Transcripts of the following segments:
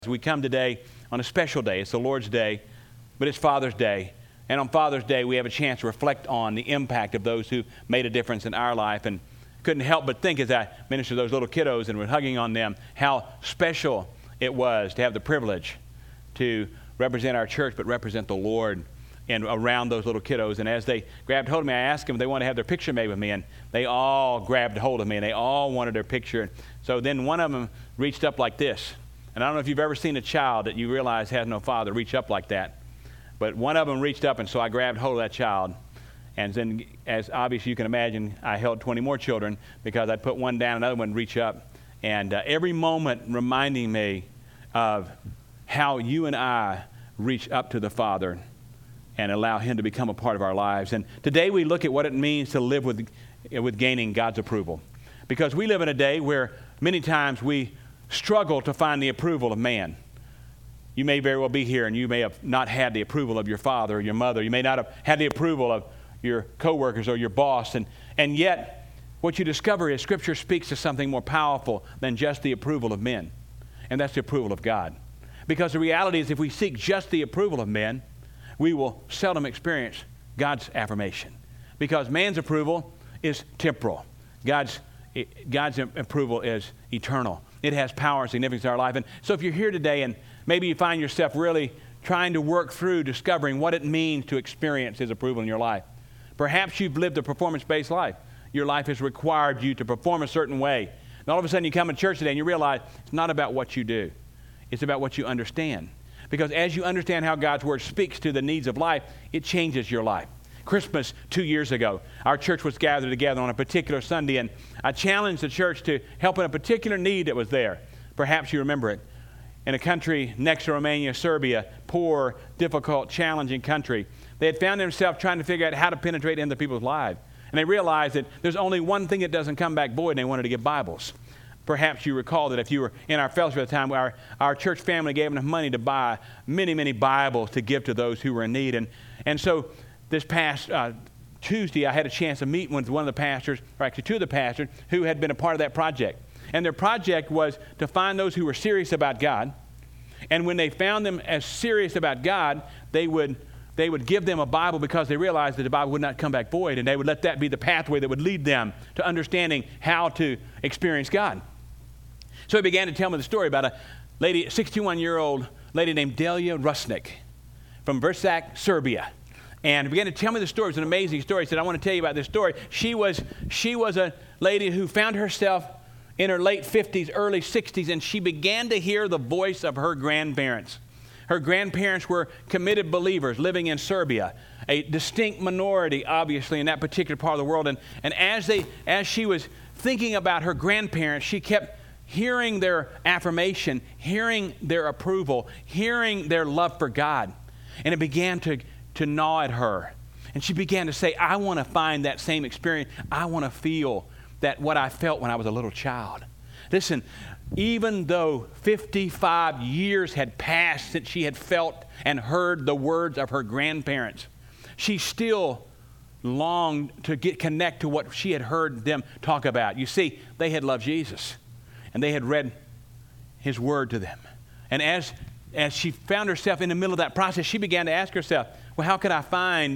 We come today on a special day. It's the Lord's Day, but it's Father's Day. And on Father's Day, we have a chance to reflect on the impact of those who made a difference in our life. And couldn't help but think as I ministered to those little kiddos and was hugging on them, how special it was to have the privilege to represent our church, but represent the Lord and around those little kiddos. And as they grabbed hold of me, I asked them if they wanted to have their picture made with me, and they all grabbed hold of me, and they all wanted their picture. So then one of them reached up like this. And I don't know if you've ever seen a child that you realize has no father reach up like that. But one of them reached up, and so I grabbed hold of that child. And then, as obviously you can imagine, I held 20 more children because I'd put one down, another one reach up. And every moment reminding me of how you and I reach up to the Father and allow Him to become a part of our lives. And today we look at what it means to live with gaining God's approval. Because we live in a day where many times we struggle to find the approval of man. You may very well be here and you may have not had the approval of your father or your mother. You may not have had the approval of your coworkers or your boss. And yet, what you discover is Scripture speaks to something more powerful than just the approval of men. And that's the approval of God. Because the reality is if we seek just the approval of men, we will seldom experience God's affirmation. Because man's approval is temporal. God's approval is eternal. It has power and significance in our life. And so if you're here today and maybe you find yourself really trying to work through discovering what it means to experience His approval in your life. Perhaps you've lived a performance-based life. Your life has required you to perform a certain way. And all of a sudden you come to church today and you realize it's not about what you do. It's about what you understand. Because as you understand how God's Word speaks to the needs of life, it changes your life. Christmas 2 years ago, our church was gathered together on a particular Sunday, and I challenged the church to help in a particular need that was there. Perhaps you remember it. In a country next to Romania, Serbia, poor, difficult, challenging country, they had found themselves trying to figure out how to penetrate into people's lives. And they realized that there's only one thing that doesn't come back void, and they wanted to give Bibles. Perhaps you recall that if you were in our fellowship at the time, our church family gave enough money to buy many, many Bibles to give to those who were in need. And so this past Tuesday, I had a chance to meet with one of the pastors, or actually two of the pastors, who had been a part of that project. And their project was to find those who were serious about God. And when they found them as serious about God, they would give them a Bible because they realized that the Bible would not come back void. And they would let that be the pathway that would lead them to understanding how to experience God. So he began to tell me the story about a lady, 61-year-old lady named Delia Rusnik from Vršac, Serbia. And he began to tell me the story. It was an amazing story. He said, I want to tell you about this story. She was a lady who found herself in her late 50s, early 60s, and she began to hear the voice of her grandparents. Her grandparents were committed believers living in Serbia, a distinct minority, obviously, in that particular part of the world. And as she was thinking about her grandparents, she kept hearing their affirmation, hearing their approval, hearing their love for God. And it began to gnaw at her. And she began to say, I want to find that same experience. I want to feel that what I felt when I was a little child. Listen, even though 55 years had passed since she had felt and heard the words of her grandparents, she still longed to connect to what she had heard them talk about. You see, they had loved Jesus, and they had read His Word to them. And as she found herself in the middle of that process, she began to ask herself, well, how can I find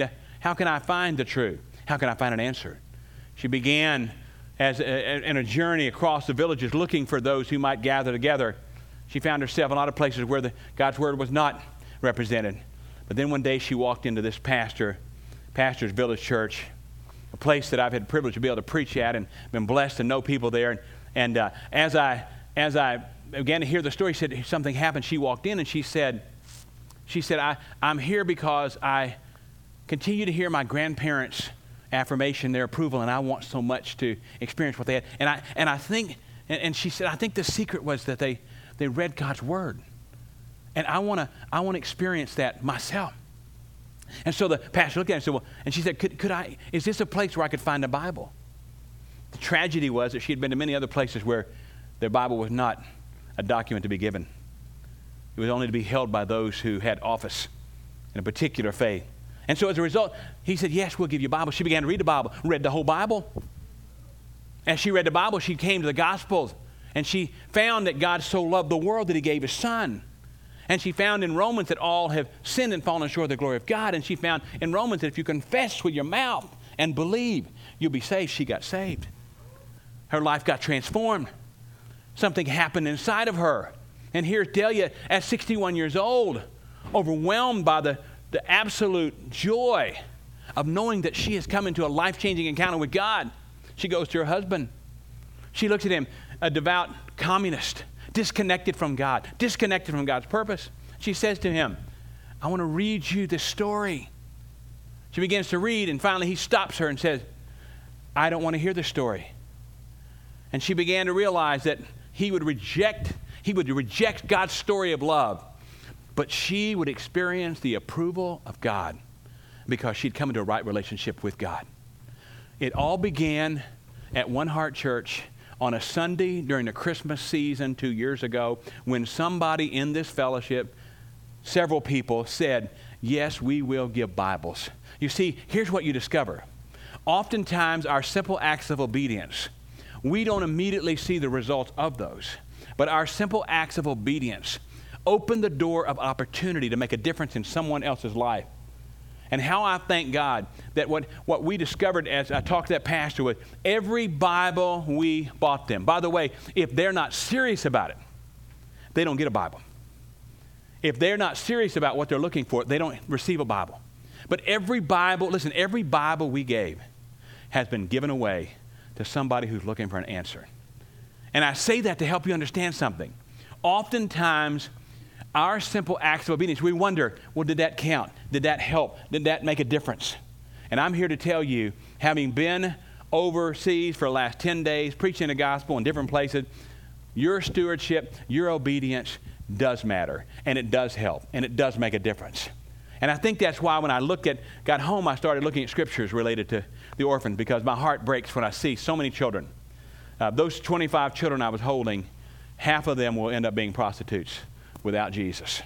the truth? How can I find an answer? She began in a journey across the villages looking for those who might gather together. She found herself in a lot of places where God's Word was not represented. But then one day she walked into this pastor's village church, a place that I've had the privilege to be able to preach at and been blessed to know people there. And as I began to hear the story, she said something happened. She walked in and she said, I'm here because I continue to hear my grandparents' affirmation, their approval, and I want so much to experience what they had. And I think, and she said, I think the secret was that they read God's Word. And I want to experience that myself. And so the pastor looked at her and said, well, and she said, could I, is this a place where I could find a Bible? The tragedy was that she had been to many other places where their Bible was not a document to be given. It was only to be held by those who had office in a particular faith. And so as a result, he said, yes, we'll give you a Bible. She began to read the Bible, read the whole Bible. As she read the Bible, she came to the Gospels, and she found that God so loved the world that He gave His Son, And she found in Romans that all have sinned and fallen short of the glory of God. And she found in Romans that if you confess with your mouth and believe, you'll be saved. She got saved. Her life got transformed. Something happened inside of her. And here's Delia at 61 years old, overwhelmed by the absolute joy of knowing that she has come into a life-changing encounter with God. She goes to her husband. She looks at him, a devout communist, disconnected from God, disconnected from God's purpose. She says to him, I want to read you this story. She begins to read, and finally he stops her and says, I don't want to hear this story. And she began to realize that he would reject God's story of love, but she would experience the approval of God because she'd come into a right relationship with God. It all began at One Heart Church on a Sunday during the Christmas season 2 years ago when somebody in this fellowship, several people, said, yes, we will give Bibles. You see, here's what you discover. Oftentimes, our simple acts of obedience, we don't immediately see the results of those, but our simple acts of obedience open the door of opportunity to make a difference in someone else's life. And how I thank God that what we discovered as I talked to that pastor with, every Bible we bought them. By the way, if they're not serious about it, they don't get a Bible. If they're not serious about what they're looking for, they don't receive a Bible. But every Bible we gave has been given away to somebody who's looking for an answer. And I say that to help you understand something. Oftentimes, our simple acts of obedience, we wonder, well, did that count? Did that help? Did that make a difference? And I'm here to tell you, having been overseas for the last 10 days, preaching the gospel in different places, your stewardship, your obedience does matter, and it does help, and it does make a difference. And I think that's why when I got home, I started looking at scriptures related to the orphans, because my heart breaks when I see so many children. Those 25 children I was holding, half of them will end up being prostitutes without Jesus.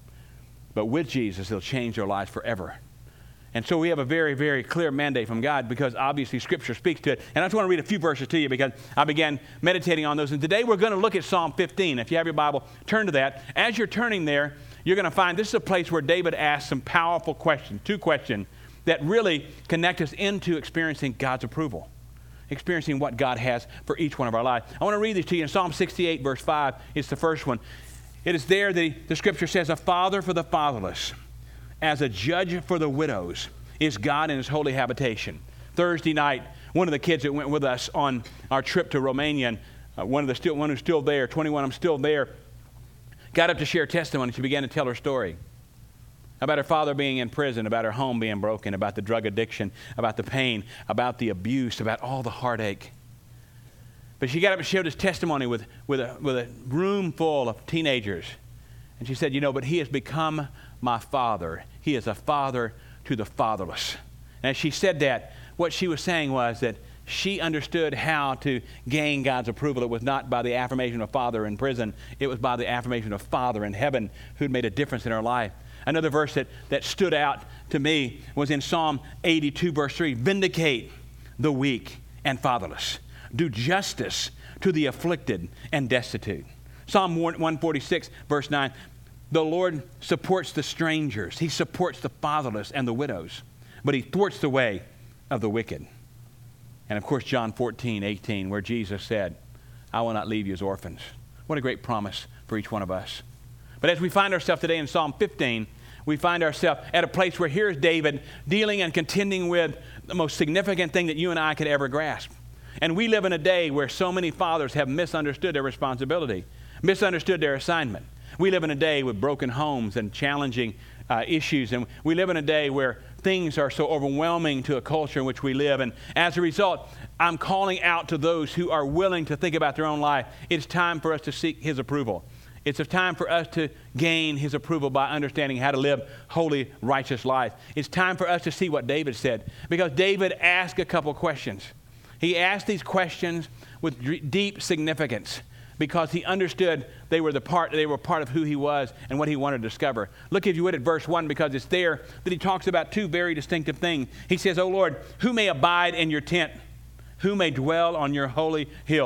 But with Jesus, they'll change their lives forever. And so we have a very, very clear mandate from God because obviously Scripture speaks to it. And I just want to read a few verses to you because I began meditating on those. And today we're going to look at Psalm 15. If you have your Bible, turn to that. As you're turning there, you're going to find this is a place where David asks some powerful questions, 2 questions that really connect us into experiencing God's approval, experiencing what God has for each one of our lives. I want to read these to you. In Psalm 68, verse 5, it's the first one. It is there that the Scripture says, a father for the fatherless, as a judge for the widows, is God in his holy habitation. Thursday night, one of the kids that went with us on our trip to Romania, and one who's still there, 21, I'm still there, got up to share testimony. She began to tell her story about her father being in prison, about her home being broken, about the drug addiction, about the pain, about the abuse, about all the heartache. But she got up and shared this testimony with a room full of teenagers. And she said, but he has become my father. He is a father to the fatherless. And as she said that, what she was saying was that she understood how to gain God's approval. It was not by the affirmation of father in prison. It was by the affirmation of father in heaven who'd made a difference in her life. Another verse that stood out to me was in Psalm 82, verse 3. Vindicate the weak and fatherless. Do justice to the afflicted and destitute. Psalm 146, verse 9. The Lord supports the strangers. He supports the fatherless and the widows. But he thwarts the way of the wicked. And of course, John 14, 18, where Jesus said, I will not leave you as orphans. What a great promise for each one of us. But as we find ourselves today in Psalm 15, we find ourselves at a place where here's David dealing and contending with the most significant thing that you and I could ever grasp. And we live in a day where so many fathers have misunderstood their responsibility, misunderstood their assignment. We live in a day with broken homes and challenging issues. And we live in a day where things are so overwhelming to a culture in which we live. And as a result, I'm calling out to those who are willing to think about their own life. It's time for us to seek his approval. It's a time for us to gain his approval by understanding how to live holy, righteous life. It's time for us to see what David said. Because David asked a couple questions. He asked these questions with deep significance because he understood they were part of who he was and what he wanted to discover. Look, if you would, at verse 1, because it's there that he talks about 2 very distinctive things. He says, O Lord, who may abide in your tent? Who may dwell on your holy hill?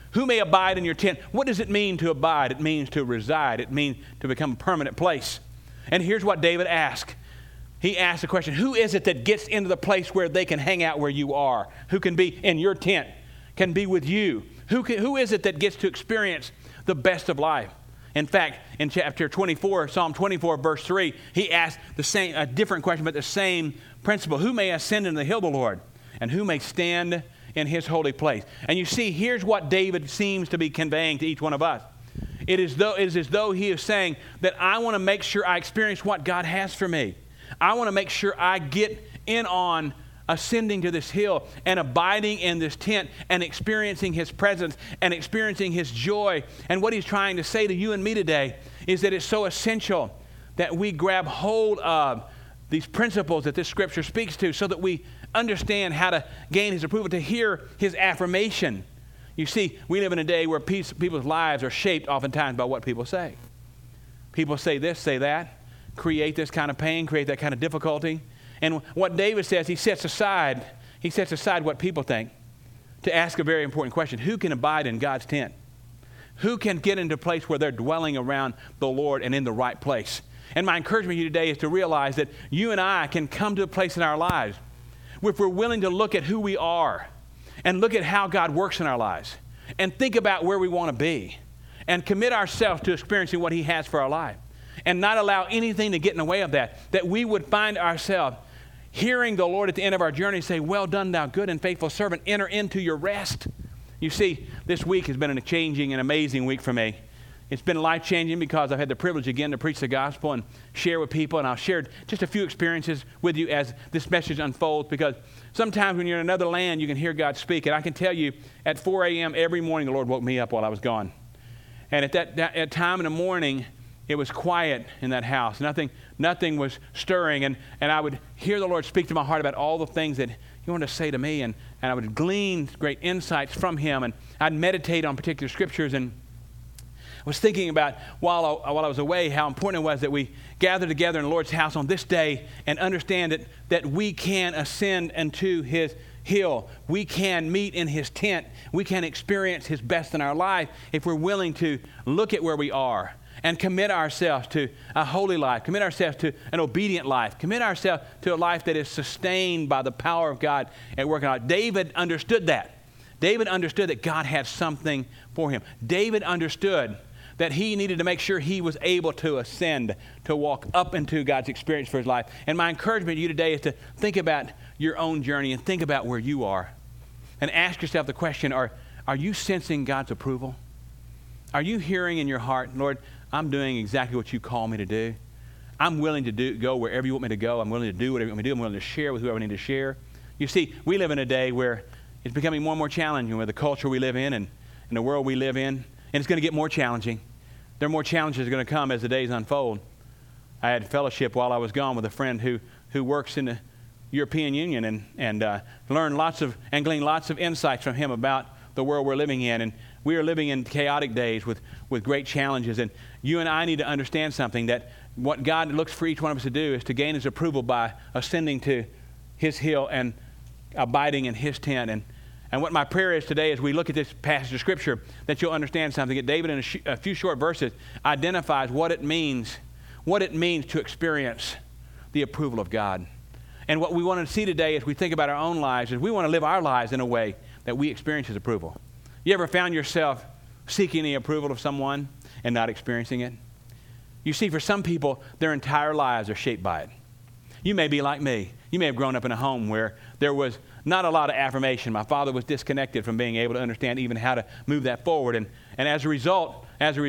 Who may abide in your tent? What does it mean to abide? It means to reside. It means to become a permanent place. And here's what David asked. He asked the question, who is it that gets into the place where they can hang out where you are? Who can be in your tent, can be with you? Who is it that gets to experience the best of life? In fact, in chapter 24, Psalm 24, verse 3, he asked a different question, but the same principle. Who may ascend into the hill of the Lord? And who may stand in his holy place? And you see, here's what David seems to be conveying to each one of us. It is as though he is saying that I want to make sure I experience what God has for me. I want to make sure I get in on ascending to this hill and abiding in this tent and experiencing his presence and experiencing his joy. And what he's trying to say to you and me today is that it's so essential that we grab hold of these principles that this scripture speaks to so that we understand how to gain his approval, to hear his affirmation. You see, we live in a day where people's lives are shaped oftentimes by what people say. People say this, say that, create this kind of pain, create that kind of difficulty. And what David says, he sets aside what people think to ask a very important question. Who can abide in God's tent? Who can get into a place where they're dwelling around the Lord and in the right place? And my encouragement to you today is to realize that you and I can come to a place in our lives if we're willing to look at who we are and look at how God works in our lives and think about where we want to be and commit ourselves to experiencing what he has for our life and not allow anything to get in the way of that we would find ourselves hearing the Lord at the end of our journey say, well done, thou good and faithful servant, enter into your rest. You see, this week has been a changing and amazing week for me. It's been life-changing because I've had the privilege again to preach the gospel and share with people, and I've shared just a few experiences with you as this message unfolds, because sometimes when you're in another land, you can hear God speak. And I can tell you, at 4 a.m. every morning, the Lord woke me up while I was gone. And at that time in the morning, it was quiet in that house. Nothing was stirring, and I would hear the Lord speak to my heart about all the things that he wanted to say to me, and I would glean great insights from him, and I'd meditate on particular scriptures. And I was thinking about, while I was away, how important it was that we gather together in the Lord's house on this day and understand that we can ascend into his hill. We can meet in his tent. We can experience his best in our life if we're willing to look at where we are and commit ourselves to a holy life, commit ourselves to an obedient life, commit ourselves to a life that is sustained by the power of God at work in our life. David understood that. David understood that God had something for him. David understood that he needed to make sure he was able to ascend, to walk up into God's experience for his life. And my encouragement to you today is to think about your own journey and think about where you are. And ask yourself the question, are you sensing God's approval? Are you hearing in your heart, Lord, I'm doing exactly what you call me to do. I'm willing to go wherever you want me to go. I'm willing to do whatever you want me to do. I'm willing to share with whoever I need to share. You see, we live in a day where it's becoming more and more challenging with the culture we live in and the world we live in. And it's going to get more challenging. There are more challenges going to come as the days unfold. I had fellowship while I was gone with a friend who works in the European Union and learned and gleaned lots of insights from him about the world we're living in. And we are living in chaotic days with great challenges. And you and I need to understand something, that what God looks for each one of us to do is to gain his approval by ascending to his hill and abiding in his tent. And what my prayer is today as we look at this passage of Scripture, that you'll understand something. That David, in a few short verses, identifies what it means to experience the approval of God. And what we want to see today as we think about our own lives is we want to live our lives in a way that we experience his approval. You ever found yourself seeking the approval of someone and not experiencing it? You see, for some people, their entire lives are shaped by it. You may be like me. You may have grown up in a home where there was not a lot of affirmation. My father was disconnected from being able to understand even how to move that forward. And as a result,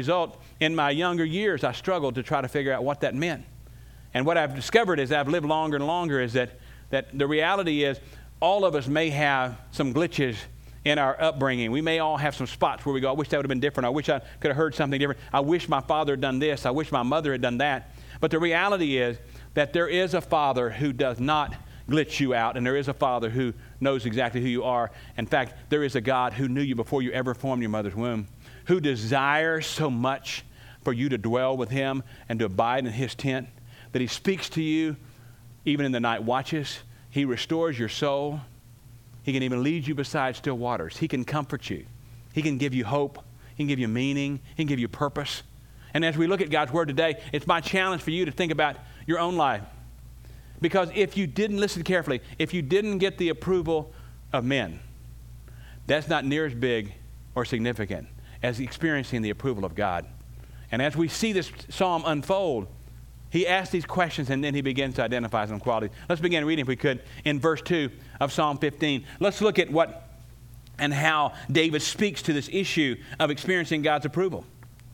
in my younger years, I struggled to try to figure out what that meant. And what I've discovered as I've lived longer and longer is that the reality is all of us may have some glitches in our upbringing. We may all have some spots where we go, I wish that would have been different. I wish I could have heard something different. I wish my father had done this. I wish my mother had done that. But the reality is that there is a Father who does not glitch you out, and there is a Father who knows exactly who you are. In fact, there is a God who knew you before you ever formed your mother's womb, who desires so much for you to dwell with him and to abide in his tent, that he speaks to you even in the night watches. He restores your soul. He can even lead you beside still waters. He can comfort you. He can give you hope. He can give you meaning. He can give you purpose. And as we look at God's Word today, it's my challenge for you to think about your own life. Because if you didn't listen carefully, if you didn't get the approval of men, that's not near as big or significant as experiencing the approval of God. And as we see this psalm unfold, he asks these questions and then he begins to identify some qualities. Let's begin reading, if we could, in verse 2 of Psalm 15. Let's look at what and how David speaks to this issue of experiencing God's approval.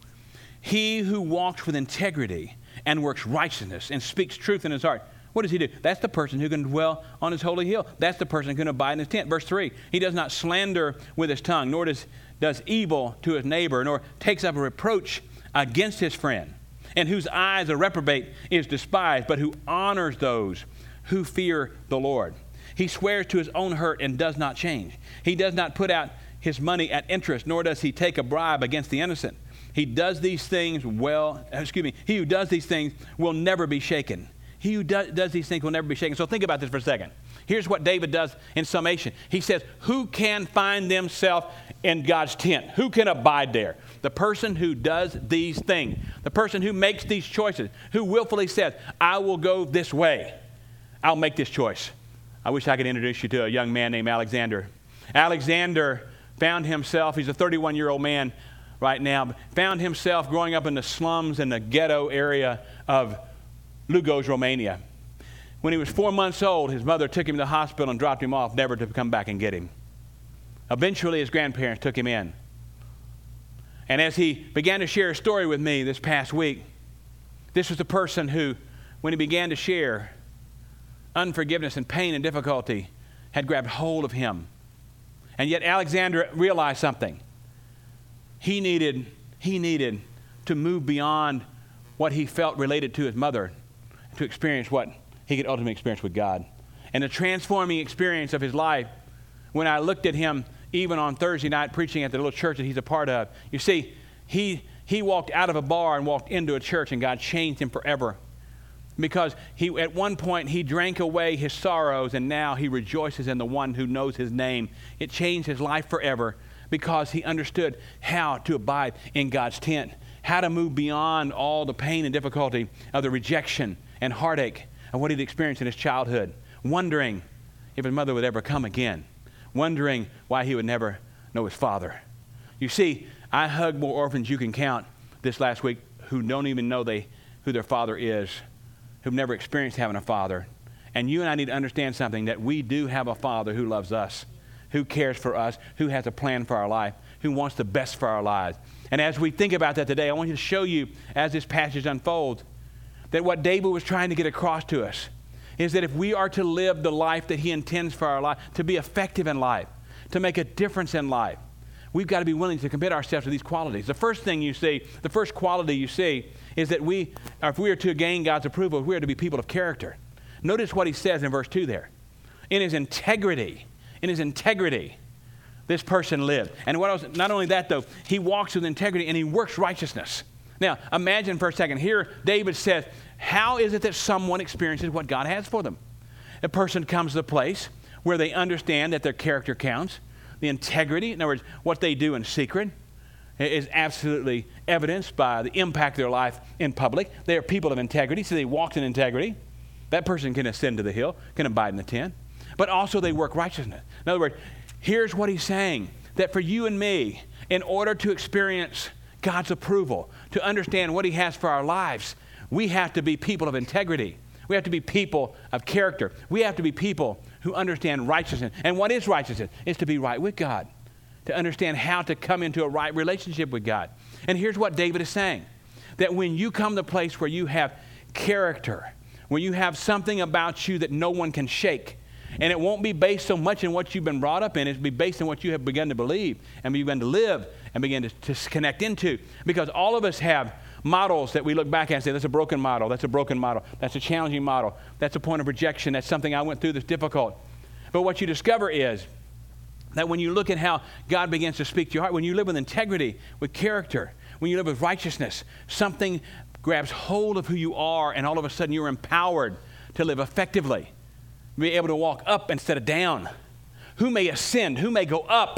He who walks with integrity and works righteousness and speaks truth in his heart. What does he do? That's the person who can dwell on his holy hill. That's the person who can abide in his tent. Verse 3, he does not slander with his tongue, nor does evil to his neighbor, nor takes up a reproach against his friend, and whose eyes a reprobate is despised, but who honors those who fear the Lord. He swears to his own hurt and does not change. He does not put out his money at interest, nor does he take a bribe against the innocent. He does these things he who does these things will never be shaken. He who does these things will never be shaken. So think about this for a second. Here's what David does in summation. He says, who can find themselves in God's tent? Who can abide there? The person who does these things. The person who makes these choices. Who willfully says, I will go this way. I'll make this choice. I wish I could introduce you to a young man named Alexander. Alexander found himself, he's a 31-year-old man right now, found himself growing up in the slums in the ghetto area of Lugoj, Romania. When he was 4 months old, his mother took him to the hospital and dropped him off, never to come back and get him. Eventually, his grandparents took him in. And as he began to share a story with me this past week, this was the person who, when he began to share, unforgiveness and pain and difficulty had grabbed hold of him. And yet Alexander realized something. He needed to move beyond what he felt related to his mother to experience what he could ultimately experience with God. And the transforming experience of his life, when I looked at him even on Thursday night preaching at the little church that he's a part of, you see, he walked out of a bar and walked into a church, and God changed him forever. Because at one point he drank away his sorrows, and now he rejoices in the one who knows his name. It changed his life forever because he understood how to abide in God's tent, how to move beyond all the pain and difficulty of the rejection and heartache of what he'd experienced in his childhood, wondering if his mother would ever come again, wondering why he would never know his father. You see, I hugged more orphans you can count this last week who don't even know who their father is, who've never experienced having a father. And you and I need to understand something, that we do have a father who loves us, who cares for us, who has a plan for our life, who wants the best for our lives. And as we think about that today, I want you to show you, as this passage unfolds, that what David was trying to get across to us is that if we are to live the life that he intends for our life, to be effective in life, to make a difference in life, we've got to be willing to commit ourselves to these qualities. The first thing you see, the first quality you see, is that if we are to gain God's approval, we are to be people of character. Notice what he says in verse 2 there. In his integrity, this person lived. And not only that, though, he walks with integrity and he works righteousness. Now, imagine for a second. Here, David says, how is it that someone experiences what God has for them? A person comes to a place where they understand that their character counts. The integrity, in other words, what they do in secret, is absolutely evidenced by the impact of their life in public. They are people of integrity, so they walk in integrity. That person can ascend to the hill, can abide in the tent. But also they work righteousness. In other words, here's what he's saying, that for you and me, in order to experience God's approval, to understand what he has for our lives, we have to be people of integrity. We have to be people of character. We have to be people who understand righteousness. And what is righteousness? It's to be right with God, to understand how to come into a right relationship with God. And here's what David is saying, that when you come to a place where you have character, when you have something about you that no one can shake, and it won't be based so much in what you've been brought up in, it'll be based on what you have begun to believe and begun to live and begin to connect into. Because all of us have models that we look back at and say, that's a broken model, that's a broken model, that's a challenging model, that's a point of rejection, that's something I went through that's difficult. But what you discover is that when you look at how God begins to speak to your heart, when you live with integrity, with character, when you live with righteousness, something grabs hold of who you are, and all of a sudden you're empowered to live effectively, be able to walk up instead of down. Who may ascend, who may go up,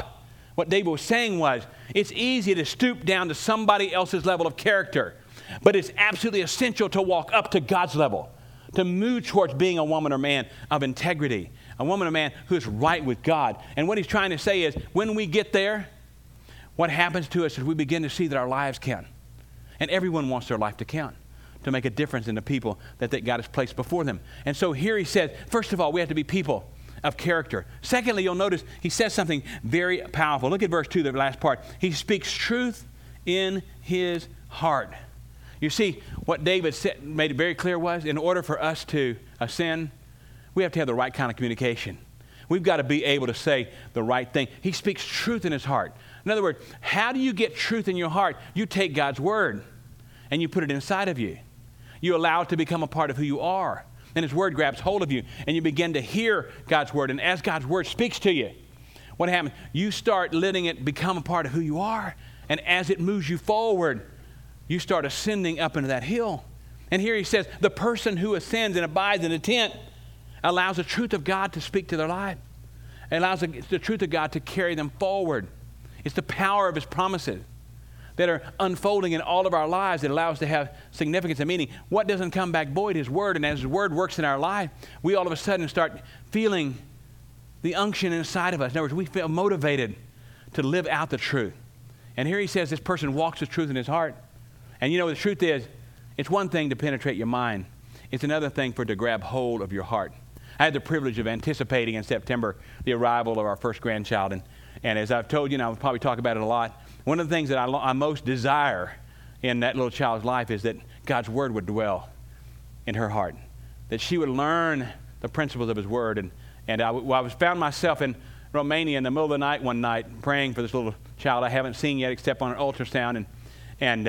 What David was saying was, it's easy to stoop down to somebody else's level of character, but it's absolutely essential to walk up to God's level, to move towards being a woman or man of integrity, a woman or man who is right with God. And what he's trying to say is, when we get there, what happens to us is we begin to see that our lives count. And everyone wants their life to count, to make a difference in the people that God has placed before them. And so here he says, first of all, we have to be people of character. Secondly, you'll notice he says something very powerful. Look at verse 2, the last part. He speaks truth in his heart. You see, what David made it very clear was, in order for us to ascend, we have to have the right kind of communication. We've got to be able to say the right thing. He speaks truth in his heart. In other words, how do you get truth in your heart? You take God's word and you put it inside of you. You allow it to become a part of who you are. And his word grabs hold of you, and you begin to hear God's word. And as God's word speaks to you, what happens? You start letting it become a part of who you are. And as it moves you forward, you start ascending up into that hill. And here he says, the person who ascends and abides in the tent allows the truth of God to speak to their life. It allows the truth of God to carry them forward. It's the power of his promises that are unfolding in all of our lives that allow us to have significance and meaning. What doesn't come back void? His word. And as his word works in our life, we all of a sudden start feeling the unction inside of us. In other words, we feel motivated to live out the truth. And here he says this person walks with truth in his heart. And you know, the truth is, it's one thing to penetrate your mind. It's another thing for it to grab hold of your heart. I had the privilege of anticipating in September the arrival of our first grandchild. And as I've told you, and I'll probably talk about it a lot, one of the things that I most desire in that little child's life is that God's word would dwell in her heart, that she would learn the principles of his word. And I found myself in Romania in the middle of the night one night praying for this little child I haven't seen yet except on an ultrasound. And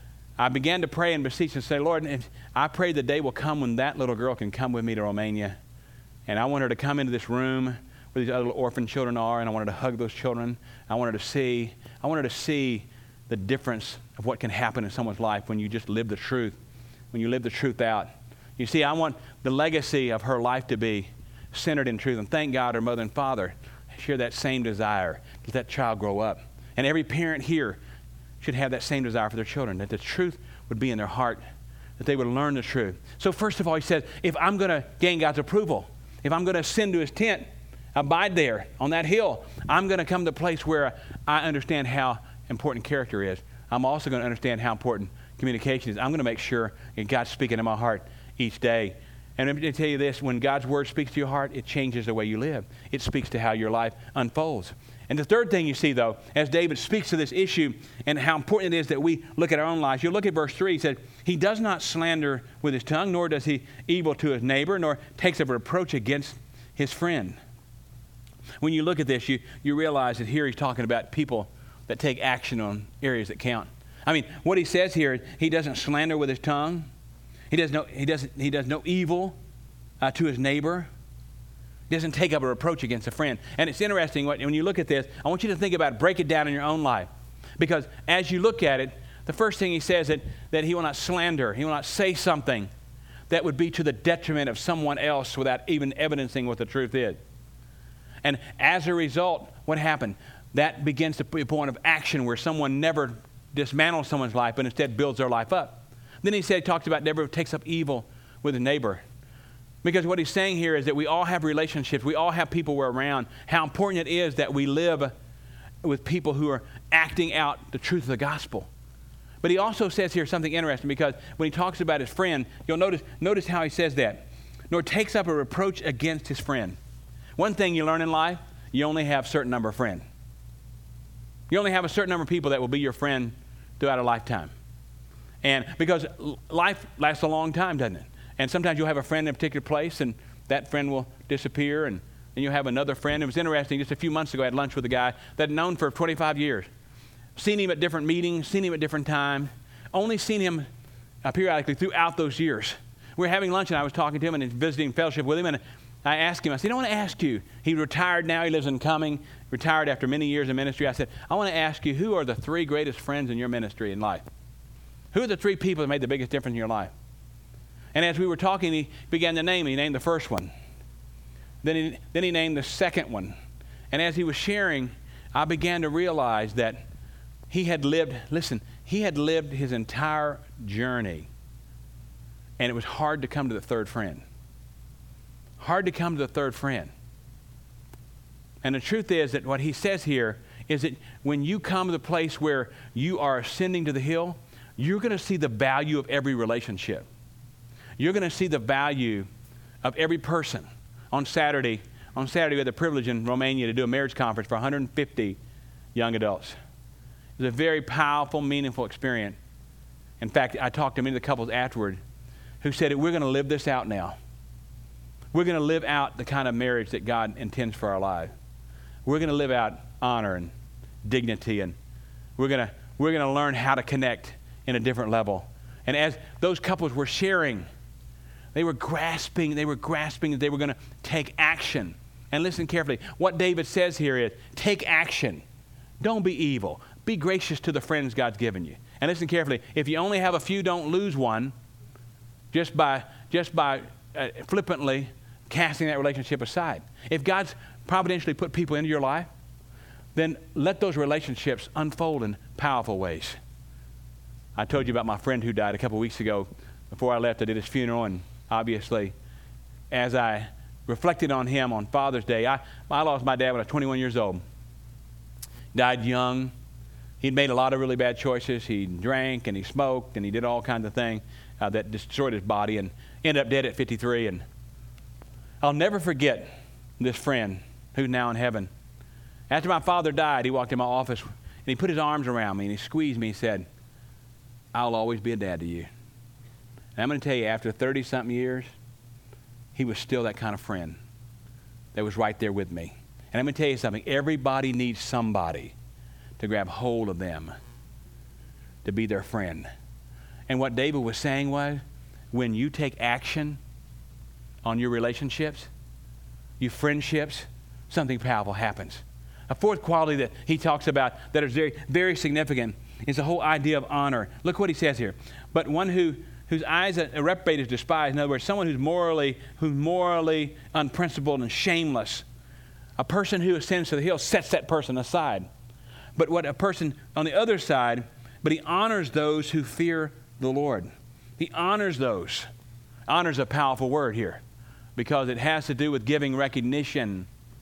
I began to pray and beseech and say, Lord, I pray the day will come when that little girl can come with me to Romania. And I want her to come into this room where these other orphan children are, and I wanted to hug those children. I wanted to see the difference of what can happen in someone's life when you just live the truth, when you live the truth out. You see, I want the legacy of her life to be centered in truth. And thank God her mother and father share that same desire to let that child grow up. And every parent here should have that same desire for their children, that the truth would be in their heart, that they would learn the truth. So first of all, he says, if I'm going to gain God's approval, if I'm going to ascend to his tent, abide there on that hill, I'm going to come to a place where I understand how important character is. I'm also going to understand how important communication is. I'm going to make sure that God's speaking in my heart each day. And let me tell you this, when God's word speaks to your heart, it changes the way you live. It speaks to how your life unfolds. And the third thing you see, though, as David speaks to this issue and how important it is that we look at our own lives, you look at verse 3, he said, he does not slander with his tongue, nor does he evil to his neighbor, nor takes up a reproach against his friend. When you look at this, you realize that here he's talking about people that take action on areas that count. I mean, what he says here, he doesn't slander with his tongue. He does no evil to his neighbor. He doesn't take up a reproach against a friend. And it's interesting, when you look at this, I want you to think about it, break it down in your own life. Because as you look at it, the first thing he says that he will not slander. He will not say something that would be to the detriment of someone else without even evidencing what the truth is. And as a result, what happened? That begins to be a point of action where someone never dismantles someone's life, but instead builds their life up. Then he talks about never takes up evil with a neighbor. Because what he's saying here is that we all have relationships. We all have people we're around. How important it is that we live with people who are acting out the truth of the gospel. But he also says here something interesting, because when he talks about his friend, you'll notice how he says that. Nor takes up a reproach against his friend. One thing you learn in life, you only have a certain number of friends. You only have a certain number of people that will be your friend throughout a lifetime. And because life lasts a long time, doesn't it? And sometimes you'll have a friend in a particular place, and that friend will disappear, and then you'll have another friend. It was interesting, just a few months ago, I had lunch with a guy that I'd known for 25 years. Seen him at different meetings, seen him at different times, only seen him periodically throughout those years. We were having lunch, and I was talking to him and visiting fellowship with him, and I asked him, I said, I want to ask you. He retired now, he lives in Cumming, retired after many years in ministry. I said, I want to ask you, who are the 3 greatest friends in your ministry in life? Who are the 3 people that made the biggest difference in your life? And as we were talking, he began to name. He named the first one. Then he named the second one. And as he was sharing, I began to realize that he had lived his entire journey, and it was hard to come to the third friend. Hard to come to the third friend. And the truth is that what he says here is that when you come to the place where you are ascending to the hill, you're going to see the value of every relationship. You're going to see the value of every person. On Saturday, we had the privilege in Romania to do a marriage conference for 150 young adults. It was a very powerful, meaningful experience. In fact, I talked to many of the couples afterward who said that we're going to live this out now. We're going to live out the kind of marriage that God intends for our lives. We're going to live out honor and dignity, and we're going to learn how to connect in a different level. And as those couples were sharing, they were grasping that they were going to take action. And listen carefully. What David says here is, take action. Don't be evil. Be gracious to the friends God's given you. And listen carefully. If you only have a few, don't lose one just by flippantly casting that relationship aside. If God's providentially put people into your life, then let those relationships unfold in powerful ways. I told you about my friend who died a couple weeks ago. Before I left, I did his funeral, and obviously, as I reflected on him on Father's Day, I lost my dad when I was 21 years old. Died young. He'd made a lot of really bad choices. He drank and he smoked and he did all kinds of things that destroyed his body, and ended up dead at 53. And I'll never forget this friend who's now in heaven. After my father died, he walked in my office and he put his arms around me and he squeezed me and said, "I'll always be a dad to you." And I'm going to tell you, after 30-something years, he was still that kind of friend that was right there with me. And I'm going to tell you something. Everybody needs somebody to grab hold of them, to be their friend. And what David was saying was, when you take action on your relationships, your friendships, something powerful happens. A fourth quality that he talks about that is very, very significant is the whole idea of honor. Look what he says here. But one whose eyes a reprobate is despised. In other words, someone who's morally unprincipled and shameless. A person who ascends to the hill sets that person aside. But what a person on the other side, but he honors those who fear the Lord. He honors those. Honor is a powerful word here because it has to do with giving recognition.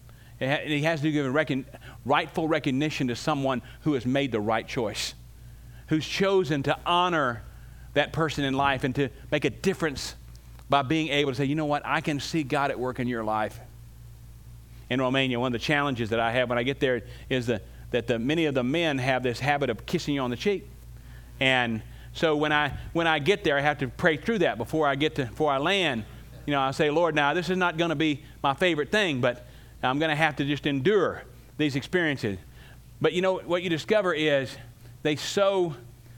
It has to do with rightful recognition to someone who has made the right choice, who's chosen to honor that person in life and to make a difference by being able to say, you know what, I can see God at work in your life. In Romania, one of the challenges that I have when I get there is that many of the men have this habit of kissing you on the cheek. And so when I get there, I have to pray through that before I land. You know, I say, Lord, now this is not going to be my favorite thing, but I'm going to have to just endure these experiences. But you know what you discover is they so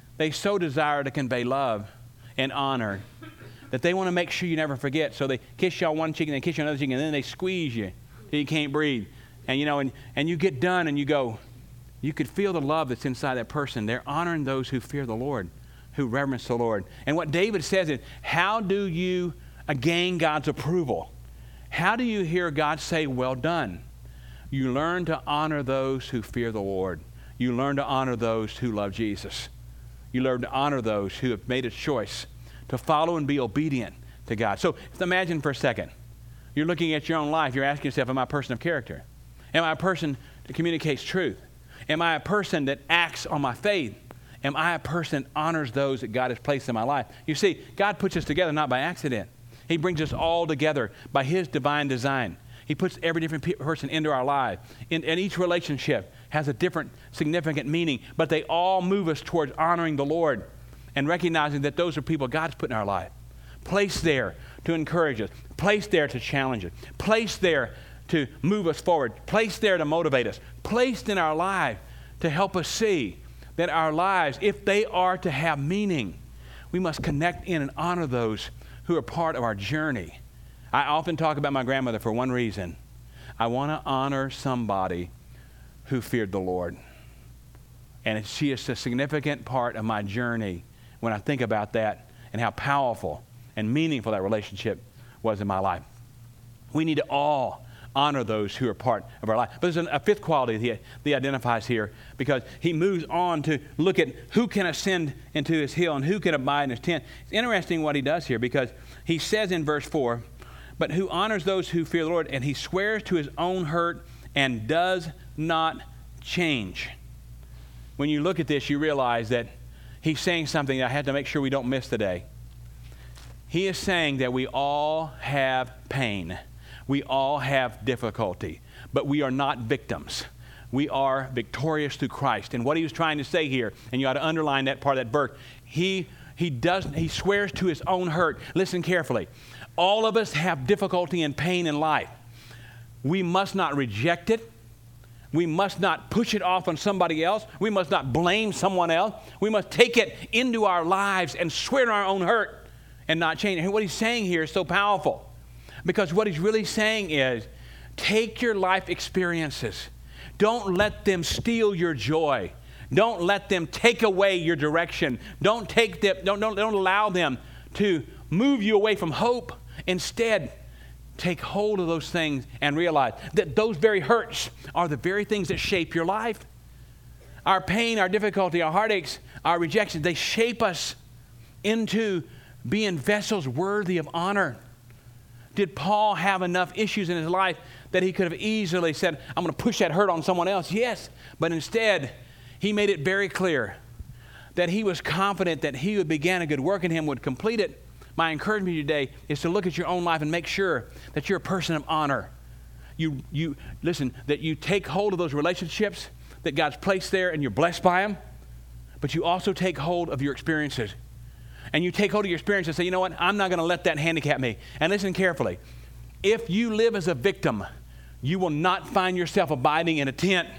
desire to convey love and honor that they want to make sure you never forget. So they kiss you on one cheek and they kiss you on the other cheek, and then they squeeze you till you can't breathe. And you know, and you get done and you go, you could feel the love that's inside that person. They're honoring those who fear the Lord, who reverence the Lord. And what David says is, how do you gain God's approval? How do you hear God say, well done? You learn to honor those who fear the Lord. You learn to honor those who love Jesus. You learn to honor those who have made a choice to follow and be obedient to God. So imagine for a second, you're looking at your own life. You're asking yourself, am I a person of character? Am I a person that communicates truth? Am I a person that acts on my faith? Am I a person that honors those that God has placed in my life? You see, God puts us together not by accident. He brings us all together by His divine design. He puts every different person into our lives. And each relationship has a different significant meaning, but they all move us towards honoring the Lord and recognizing that those are people God's put in our life. Placed there to encourage us. Placed there to challenge us. Placed there to move us forward. Placed there to motivate us. Placed in our life to help us see that our lives, if they are to have meaning, we must connect in and honor those who are part of our journey. I often talk about my grandmother for one reason. I want to honor somebody who feared the Lord. And she is a significant part of my journey when I think about that and how powerful and meaningful that relationship was in my life. We need to all honor those who are part of our life. But there's a fifth quality that he identifies here, because he moves on to look at who can ascend into his hill and who can abide in his tent. It's interesting what he does here, because he says in verse 4, but who honors those who fear the Lord, and he swears to his own hurt and does not change. When you look at this, you realize that he's saying something that I have to make sure we don't miss today. He is saying that we all have pain. We all have difficulty, but we are not victims. We are victorious through Christ. And what he was trying to say here, and you ought to underline that part of that verse, he swears to his own hurt. Listen carefully. All of us have difficulty and pain in life. We must not reject it. We must not push it off on somebody else. We must not blame someone else. We must take it into our lives and swear to our own hurt and not change. And what he's saying here is so powerful, because what he's really saying is, take your life experiences. Don't let them steal your joy. Don't let them take away your direction. Don't allow them to move you away from hope. Instead, take hold of those things and realize that those very hurts are the very things that shape your life. Our pain, our difficulty, our heartaches, our rejections, they shape us into being vessels worthy of honor. Did Paul have enough issues in his life that he could have easily said, I'm going to push that hurt on someone else? Yes, but instead, he made it very clear that he was confident that he who began a good work in him would complete it. My encouragement to you today is to look at your own life and make sure that you're a person of honor. Listen, that you take hold of those relationships that God's placed there and you're blessed by them, but you also take hold of your experiences. And you take hold of your experience and say, you know what, I'm not going to let that handicap me. And listen carefully. If you live as a victim, you will not find yourself abiding in a tent.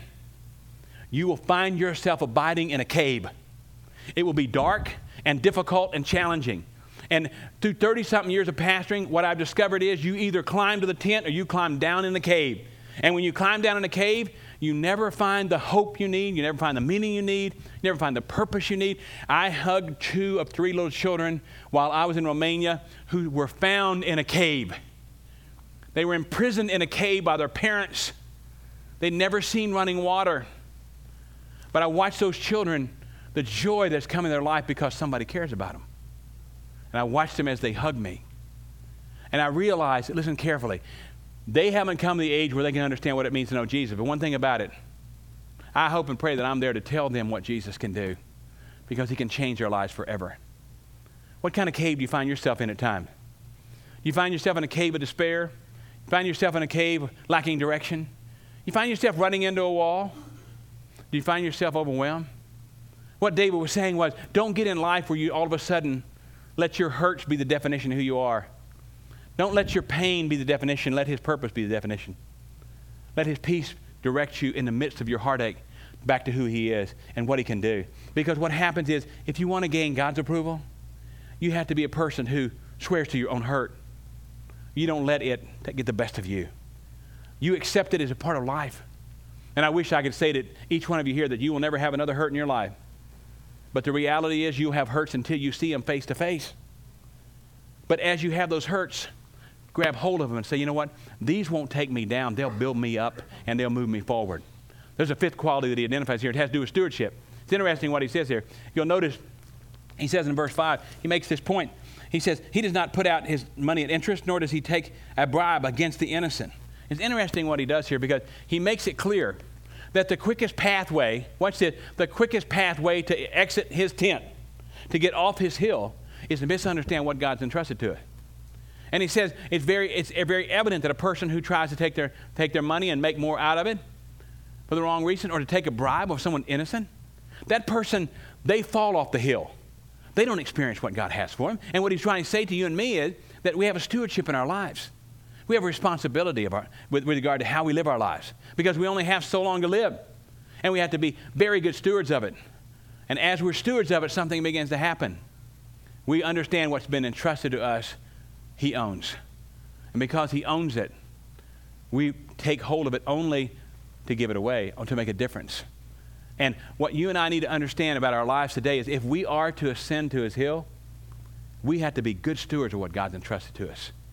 You will find yourself abiding in a cave. It will be dark and difficult and challenging. And through 30-something years of pastoring, what I've discovered is you either climb to the tent or you climb down in the cave. And when you climb down in the cave, you never find the hope you need. You never find the meaning you need. You never find the purpose you need. I hugged 2 of 3 little children while I was in Romania who were found in a cave. They were imprisoned in a cave by their parents. They'd never seen running water. But I watched those children, the joy that's come in their life because somebody cares about them. And I watched them as they hugged me. And I realized, listen carefully, they haven't come to the age where they can understand what it means to know Jesus. But one thing about it, I hope and pray that I'm there to tell them what Jesus can do, because he can change their lives forever. What kind of cave do you find yourself in at times? Do you find yourself in a cave of despair? You find yourself in a cave lacking direction? You find yourself running into a wall? Do you find yourself overwhelmed? What David was saying was, don't get in life where you all of a sudden let your hurts be the definition of who you are. Don't let your pain be the definition. Let his purpose be the definition. Let his peace direct you in the midst of your heartache back to who he is and what he can do. Because what happens is, if you want to gain God's approval, you have to be a person who swears to your own hurt. You don't let it get the best of you. You accept it as a part of life. And I wish I could say to each one of you here that you will never have another hurt in your life. But the reality is you'll have hurts until you see them face to face. But as you have those hurts, grab hold of them and say, you know what? These won't take me down. They'll build me up and they'll move me forward. There's a fifth quality that he identifies here. It has to do with stewardship. It's interesting what he says here. You'll notice he says in verse 5, he makes this point. He says, he does not put out his money at interest, nor does he take a bribe against the innocent. It's interesting what he does here, because he makes it clear that the quickest pathway, watch this, the quickest pathway to exit his tent, to get off his hill, is to misunderstand what God's entrusted to it. And he says it's very evident that a person who tries to take their money and make more out of it for the wrong reason, or to take a bribe of someone innocent, that person, they fall off the hill. They don't experience what God has for them. And what he's trying to say to you and me is that we have a stewardship in our lives. We have a responsibility with regard to how we live our lives, because we only have so long to live. And we have to be very good stewards of it. And as we're stewards of it, something begins to happen. We understand what's been entrusted to us, he owns. And because he owns it, we take hold of it only to give it away or to make a difference. And what you and I need to understand about our lives today is, if we are to ascend to his hill, we have to be good stewards of what God's entrusted to us.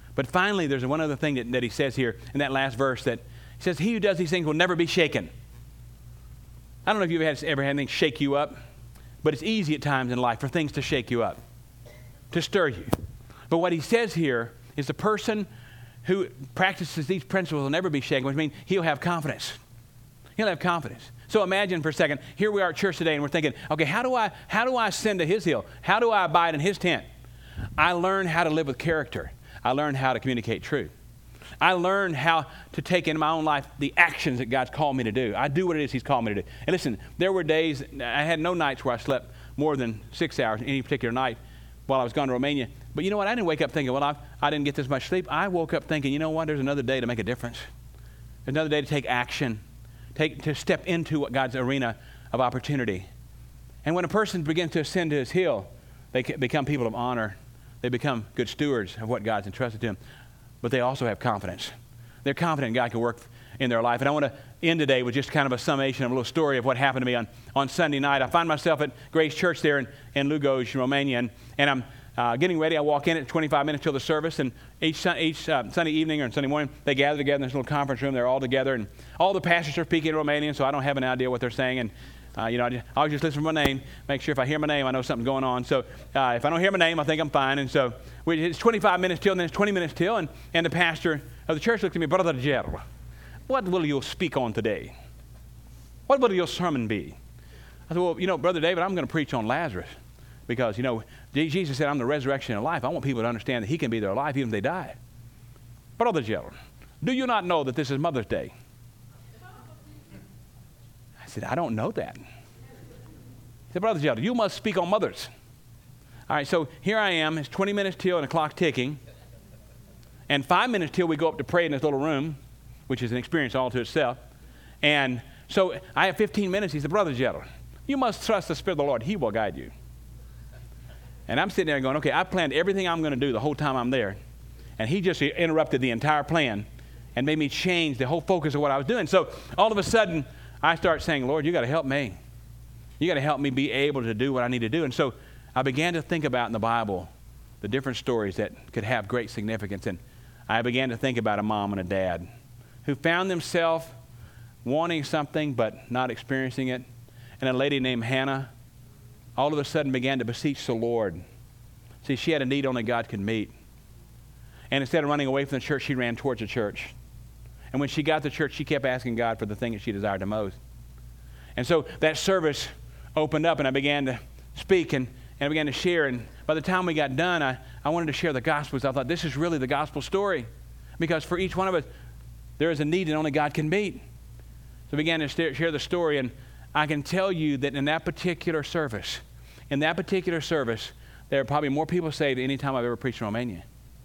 But finally, there's one other thing that he says here in that last verse, that he says, he who does these things will never be shaken. I don't know if you've ever had anything shake you up, but it's easy at times in life for things to shake you up, to stir you. But what he says here is the person who practices these principles will never be shaken, which means he'll have confidence. He'll have confidence. So imagine for a second, here we are at church today, and we're thinking, okay, how do I ascend to his hill? How do I abide in his tent? I learn how to live with character. I learn how to communicate truth. I learned how to take in my own life the actions that God's called me to do. I do what it is he's called me to do. And listen, there were days, I had no nights where I slept more than 6 hours any particular night while I was gone to Romania. But you know what? I didn't wake up thinking, well, I didn't get this much sleep. I woke up thinking, you know what? There's another day to make a difference. There's another day to take action, to step into God's arena of opportunity. And when a person begins to ascend to his hill, they become people of honor. They become good stewards of what God's entrusted to them. But they also have confidence. They're confident God can work in their life. And I want to end today with just kind of a summation of a little story of what happened to me on Sunday night. I find myself at Grace Church there in Lugoj, Romania, and I'm getting ready. I walk in at 25 minutes till the service, and each Sunday evening or Sunday morning, they gather together in this little conference room. They're all together, and all the pastors are speaking in Romanian, so I don't have an idea what they're saying. And I'll just listen for my name, make sure if I hear my name, I know something's going on. So if I don't hear my name, I think I'm fine. And so it's 25 minutes till, and then it's 20 minutes till, and the pastor of the church looked at me, Brother Gerald, what will you speak on today? What will your sermon be? I said, well, Brother David, I'm going to preach on Lazarus because, Jesus said, I'm the resurrection and life. I want people to understand that he can be their life even if they die. Brother Gerald, do you not know that this is Mother's Day? I said, I don't know that. He said, Brother Gerald, you must speak on mothers. All right, so here I am. It's 20 minutes till and the clock's ticking. And 5 minutes till we go up to pray in this little room, which is an experience all to itself. And so I have 15 minutes. He said, Brother Gerald, you must trust the Spirit of the Lord. He will guide you. And I'm sitting there going, okay, I planned everything I'm going to do the whole time I'm there. And he just interrupted the entire plan and made me change the whole focus of what I was doing. So all of a sudden, I start saying, Lord, you got to help me. You got to help me be able to do what I need to do. And so I began to think about in the Bible the different stories that could have great significance. And I began to think about a mom and a dad who found themselves wanting something but not experiencing it. And a lady named Hannah all of a sudden began to beseech the Lord. See, she had a need only God could meet. And instead of running away from the church, she ran towards the church. And when she got to church, she kept asking God for the thing that she desired the most. And so that service opened up, and I began to speak, and I began to share. And by the time we got done, I wanted to share the gospel. I thought, this is really the gospel story. Because for each one of us, there is a need that only God can meet. So I began to share the story, and I can tell you that in that particular service, there are probably more people saved than any time I've ever preached in Romania.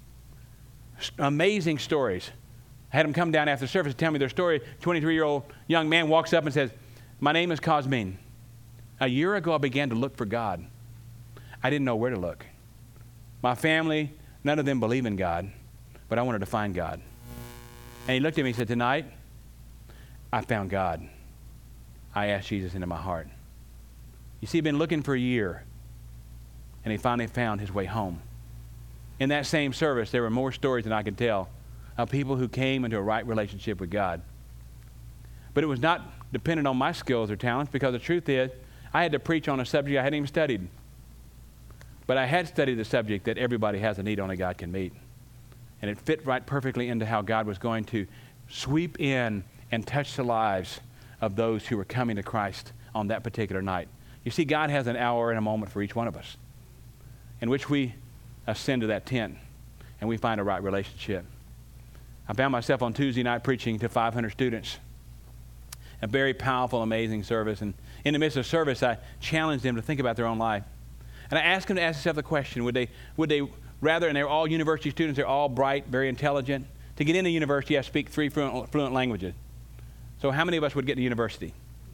Amazing stories. I had them come down after the service to tell me their story. 23-year-old young man walks up and says, my name is Cosmin. A year ago, I began to look for God. I didn't know where to look. My family, none of them believe in God, but I wanted to find God. And he looked at me and said, tonight, I found God. I asked Jesus into my heart. You see, he'd been looking for a year, and he finally found his way home. In that same service, there were more stories than I could tell of people who came into a right relationship with God. But it was not dependent on my skills or talents, because the truth is, I had to preach on a subject I hadn't even studied. But I had studied the subject that everybody has a need only God can meet. And it fit right perfectly into how God was going to sweep in and touch the lives of those who were coming to Christ on that particular night. You see, God has an hour and a moment for each one of us in which we ascend to that tent and we find a right relationship. I found myself on Tuesday night preaching to 500 students. A very powerful, amazing service. And in the midst of service, I challenged them to think about their own life. And I asked them to ask themselves the question, would they rather, and they're all university students, they're all bright, very intelligent. To get into university, you have to speak 3 fluent languages. So how many of us would get to university?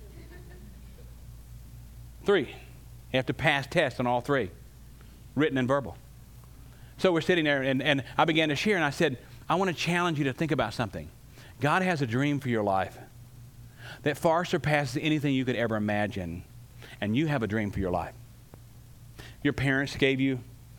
3. You have to pass tests on all 3, written and verbal. So we're sitting there, and I began to share, and I said, I want to challenge you to think about something. God has a dream for your life that far surpasses anything you could ever imagine, and you have a dream for your life. Your parents gave you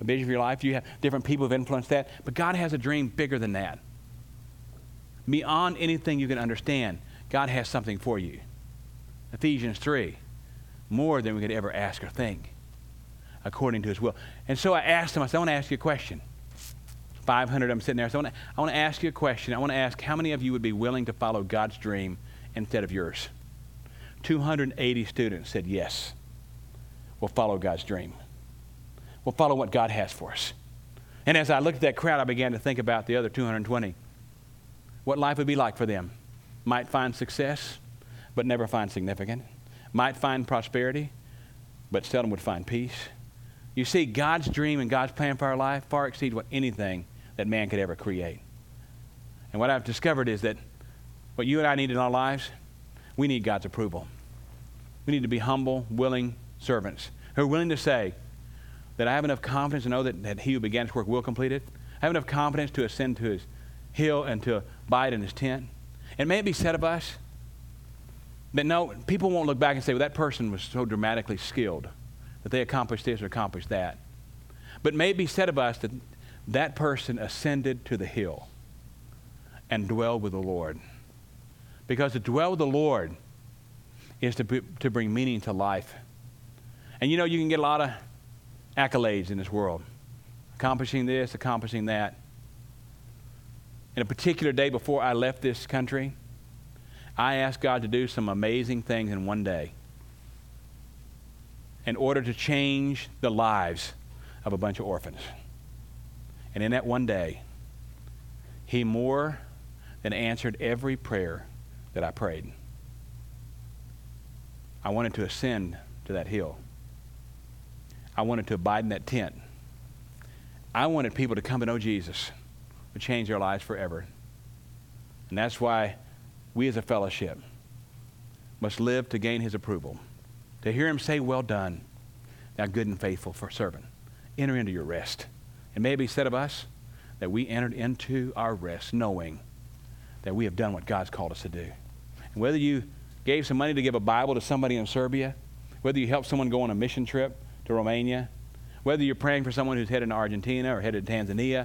a vision for your life. You have different people who've influenced that. But God has a dream bigger than that. Beyond anything you can understand, God has something for you. Ephesians 3, more than we could ever ask or think, according to his will. And so I asked him, I said, I want to ask you a question. 500 of them sitting there. So I want to ask you a question. I want to ask how many of you would be willing to follow God's dream instead of yours? 280 students said yes. We'll follow God's dream. We'll follow what God has for us. And as I looked at that crowd, I began to think about the other 220. What life would be like for them. Might find success, but never find significance. Might find prosperity, but seldom would find peace. You see, God's dream and God's plan for our life far exceed what anything that man could ever create. And what I've discovered is that what you and I need in our lives, we need God's approval. We need to be humble, willing servants who are willing to say that I have enough confidence to know that he who began his work will complete it. I have enough confidence to ascend to his hill and to abide in his tent. And may it be said of us that no, people won't look back and say, well, that person was so dramatically skilled that they accomplished this or accomplished that. But may it be said of us that that person ascended to the hill and dwelled with the Lord. Because to dwell with the Lord is to bring meaning to life. And you know, you can get a lot of accolades in this world. Accomplishing this, accomplishing that. In a particular day before I left this country, I asked God to do some amazing things in one day in order to change the lives of a bunch of orphans. And in that one day, he more than answered every prayer that I prayed. I wanted to ascend to that hill. I wanted to abide in that tent. I wanted people to come to know Jesus, to change their lives forever. And that's why we as a fellowship must live to gain his approval. To hear him say, well done, thou good and faithful servant. Enter into your rest. And may it be said of us that we entered into our rest knowing that we have done what God's called us to do. And whether you gave some money to give a Bible to somebody in Serbia, whether you helped someone go on a mission trip to Romania, whether you're praying for someone who's headed to Argentina or headed to Tanzania,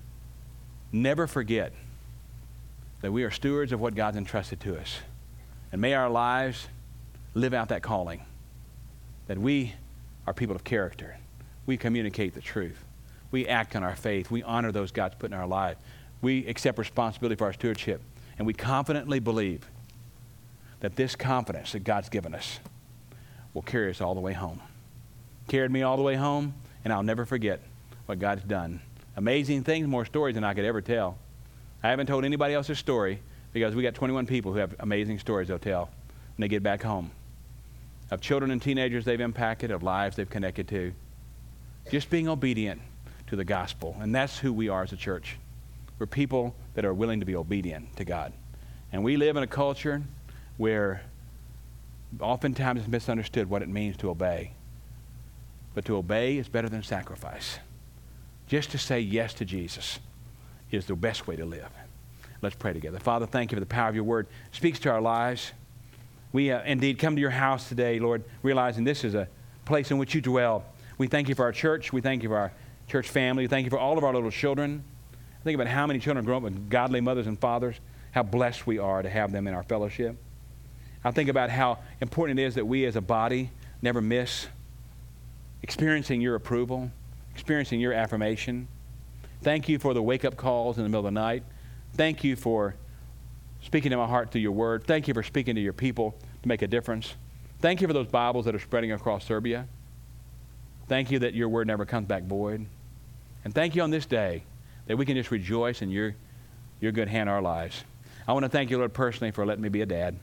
never forget that we are stewards of what God's entrusted to us. And may our lives live out that calling, that we are people of character. We communicate the truth. We act on our faith. We honor those God's put in our life. We accept responsibility for our stewardship. And we confidently believe that this confidence that God's given us will carry us all the way home. Carried me all the way home, and I'll never forget what God's done. Amazing things, more stories than I could ever tell. I haven't told anybody else's story because we got 21 people who have amazing stories they'll tell when they get back home. Of children and teenagers they've impacted, of lives they've connected to. Just being obedient to the gospel. And that's who we are as a church. We're people that are willing to be obedient to God. And we live in a culture where oftentimes it's misunderstood what it means to obey. But to obey is better than sacrifice. Just to say yes to Jesus is the best way to live. Let's pray together. Father, thank you for the power of your word. It speaks to our lives. We indeed come to your house today, Lord, realizing this is a place in which you dwell. We thank you for our church. We thank you for our church family. We thank you for all of our little children. Think about how many children grow up with godly mothers and fathers, how blessed we are to have them in our fellowship. I think about how important it is that we as a body never miss experiencing your approval, experiencing your affirmation. Thank you for the wake-up calls in the middle of the night. Thank you for speaking to my heart through your word. Thank you for speaking to your people to make a difference. Thank you for those Bibles that are spreading across Serbia. Thank you that your word never comes back void. And thank you on this day that we can just rejoice in your good hand in our lives. I want to thank you, Lord, personally for letting me be a dad.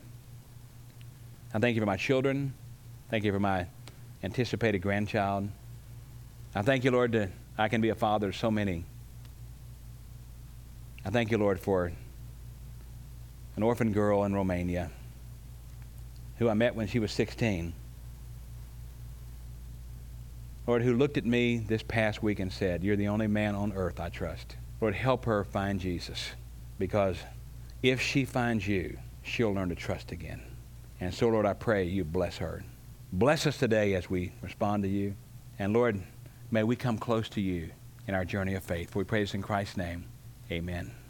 I thank you for my children. Thank you for my anticipated grandchild. I thank you, Lord, that I can be a father to so many. I thank you, Lord, for an orphan girl in Romania who I met when she was 16. Lord, who looked at me this past week and said, you're the only man on earth I trust. Lord, help her find Jesus, because if she finds you, she'll learn to trust again. And so, Lord, I pray you bless her. Bless us today as we respond to you. And Lord, May we come close to you in our journey of faith. We pray this in Christ's name. Amen.